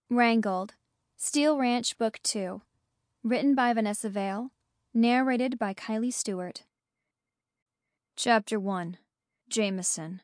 Wrangled. Steel Ranch Book 2. Written by Vanessa Vale. Narrated by Kylie Stewart. Chapter 1. Jameson.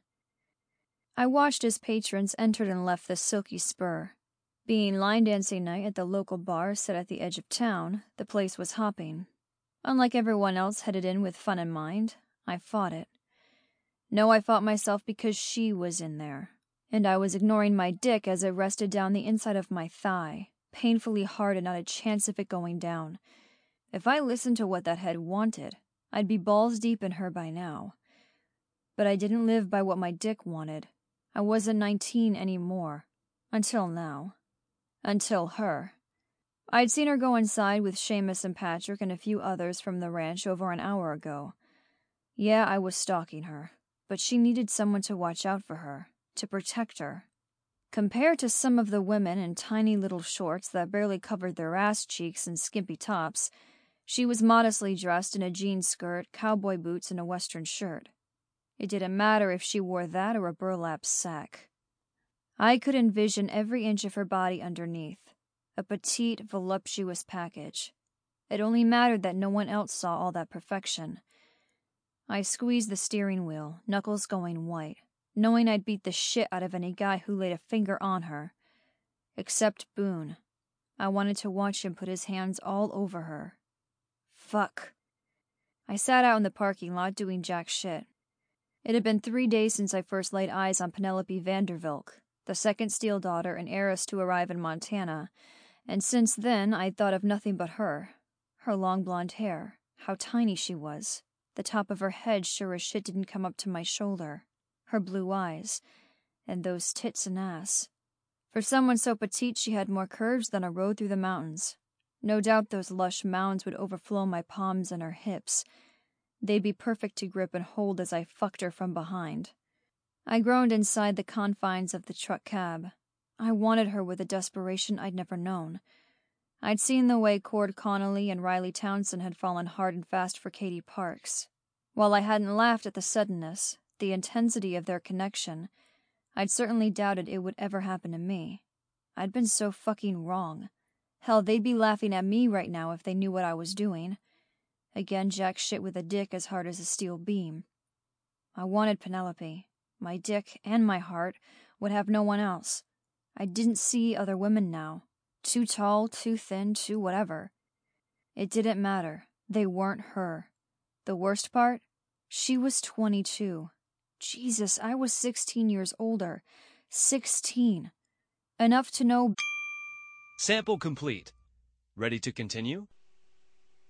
I watched as patrons entered and left the silky spur. Being line dancing night at the local bar set at the edge of town, the place was hopping. Unlike everyone else headed in with fun in mind, I fought it. No, I fought myself because she was in there, and I was ignoring my dick as it rested down the inside of my thigh, painfully hard and not a chance of it going down. If I listened to what that head wanted, I'd be balls deep in her by now. But I didn't live by what my dick wanted. I wasn't 19 anymore. Until now. Until her. I'd seen her go inside with Seamus and Patrick and a few others from the ranch over an hour ago. Yeah, I was stalking her, but she needed someone to watch out for her, to protect her. Compared to some of the women in tiny little shorts that barely covered their ass cheeks and skimpy tops, she was modestly dressed in a jean skirt, cowboy boots, and a western shirt. It didn't matter if she wore that or a burlap sack. I could envision every inch of her body underneath, a petite, voluptuous package. It only mattered that no one else saw all that perfection. I squeezed the steering wheel, knuckles going white, knowing I'd beat the shit out of any guy who laid a finger on her. Except Boone. I wanted to watch him put his hands all over her. Fuck. I sat out in the parking lot doing jack shit. It had been 3 days since I first laid eyes on Penelope Vandervilk, the second Steele daughter and heiress to arrive in Montana, and since then I'd thought of nothing but her. Her long blonde hair, how tiny she was. The top of her head sure as shit didn't come up to my shoulder. Her blue eyes, and those tits and ass. For someone so petite she had more curves than a road through the mountains. No doubt those lush mounds would overflow my palms and her hips. They'd be perfect to grip and hold as I fucked her from behind. I groaned inside the confines of the truck cab. I wanted her with a desperation I'd never known. I'd seen the way Cord Connolly and Riley Townsend had fallen hard and fast for Katie Parks. While I hadn't laughed at the suddenness, the intensity of their connection, I'd certainly doubted it would ever happen to me. I'd been so fucking wrong. Hell, they'd be laughing at me right now if they knew what I was doing. Again, jack shit with a dick as hard as a steel beam. I wanted Penelope. My dick and my heart would have no one else. I didn't see other women now. Too tall, too thin, too whatever. It didn't matter. They weren't her. The worst part? She was 22. Jesus, I was 16 years older. 16. Enough to know. Sample complete. Ready to continue?